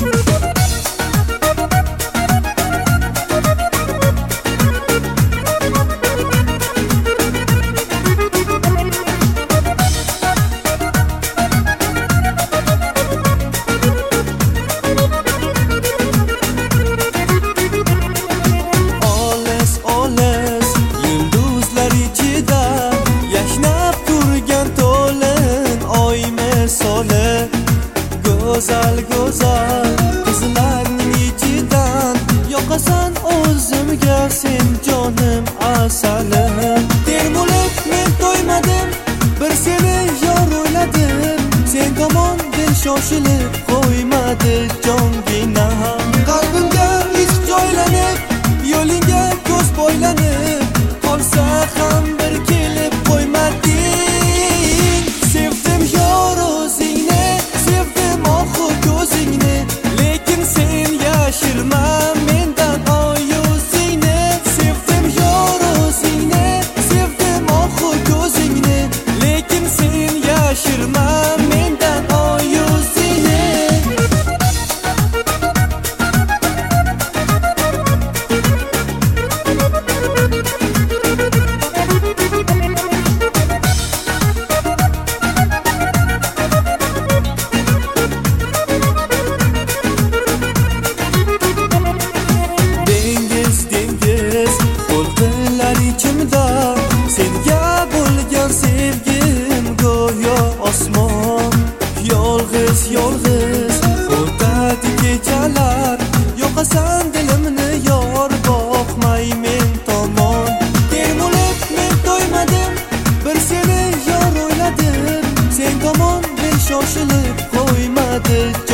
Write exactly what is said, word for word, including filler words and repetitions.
Go'zal go'zal qizlarning ichidan yoqasan o'zimga sen jonim asalim. Termulib men to'ymadim, bir seni yor o'yladim. Sen tomon dil shoshilib qo'ymadi jongina. Qalbimga ish joylanib, yo'lingga ko'z bo'ylanib, qolsa ham bir kelib qo'ymading. Sevdim yor o'zingni, sevdim oxu ko'zingni, lekin sen yashirma mendan oy o'zingni. Sevdim yor o'zingni, sevdim oxu ko'zingni, lekin sen yashirma mendan oy o'zingni. Senga bo'lgan sevgim go'yo osmon. Yolg'iz yolg'iz o'tadi kechalar, yoqasan dilimni yor boqmay men tomon. Termulib men to'ymadim, bir seni yor o'yladim. Sen tomon men shoshilib qo'ymadi